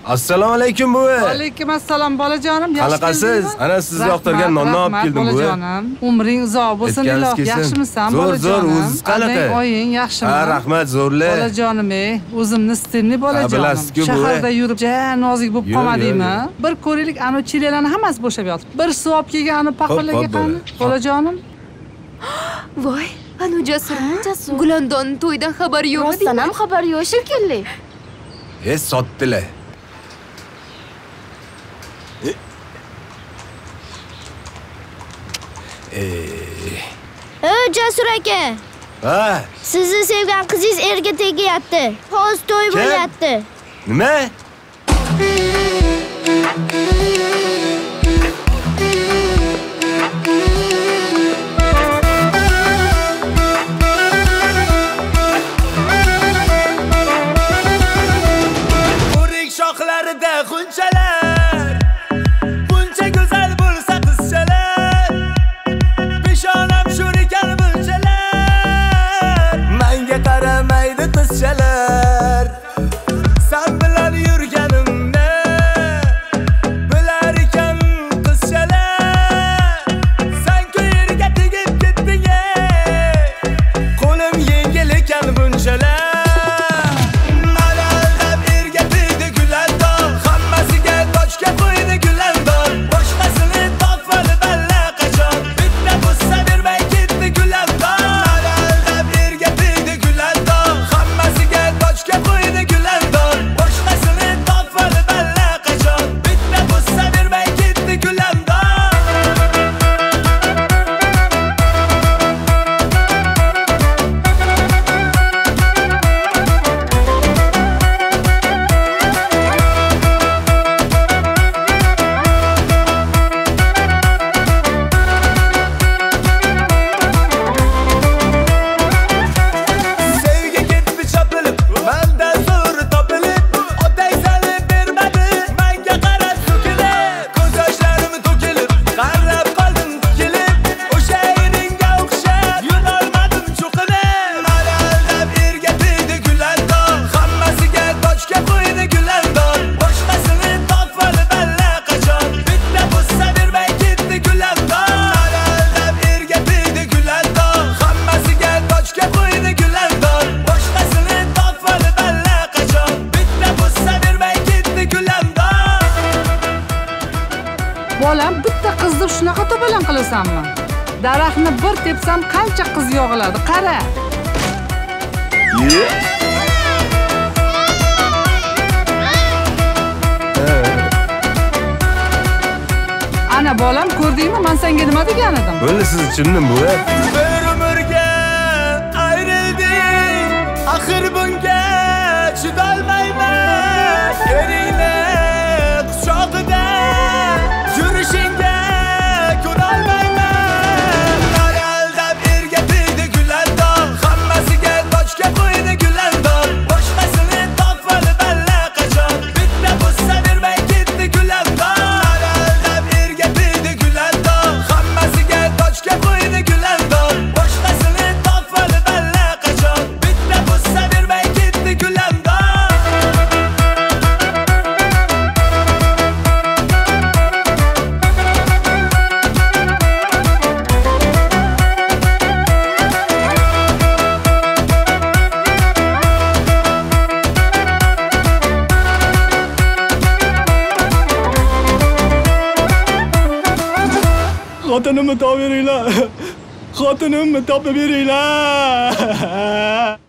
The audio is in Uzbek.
Assalomu alaykum buvi. Alaykum assalom bolajonim. Qanaqasiz? Ana siz yoqtirgan nonni olib keldim buvi. Bolajonim, umring uzoq bo'lsin, iloh. Yaxshimisan bolajonim? Zo'r, o'ziz qanaqa? Oying yaxshimi? Ha, rahmat, zo'rlar. Bolajonim, o'zimni stilni bolajonim. Shaharda yurib, nozik bo'lib qolmadingmi? Bir ko'raylik, ana chilelarni hammasi bo'shab yotibdi. Bir suv olib kelgan ana paxirlarga qani, bolajonim. Voy, anu Jasur. Gulandon to'ydan xabar yo'qmi? Rostdan ham xabar yo'q shekilli. Sotdilar. Jasur aka. Ha? Sizni sevgan qizingiz erga tegyapti. Hozir to'y bo'lyapti. Nima? O'rik shoxlarida g'unchalar, buncha go'zal bo'lsa qizchalar, peshonam sho'rikan bunchalar, menga qaramaydi qizchalar. Sen bilan yurganimni bilar ekan qizchalar. Sen ko'yirga tegib ketding, qo'lim yengil ekan bunchalar. Bolam, bitta qizni shunaqa to'balan qilasanmi? Daraxtni bir tepsam qancha qiz yog'iladi, qara. Ana bolam, ko'rdingmi? Men senga nima degan edim? Bo'ldi, siz tushundim bu. Bir umrga ayrildik, axir bunga chidolmayman. Eringni quchog'ida yurishingga ko'rolmayman. Qaraldab erga tegdi gulandon, hammasiga tochga qo'ydi gulandon. Boshqasini topib allaqachon, bitta bo'lsa bermay ketdi gulandon. Qaraldab erga tegdi gulandon, hammasiga tochga qo'ydi gulandon. Boshqasini topib allaqachon, bitta bo'lsa bermay ketdi gulandon. Xotinimni topib beringlar. Xotinimni topib beringlar.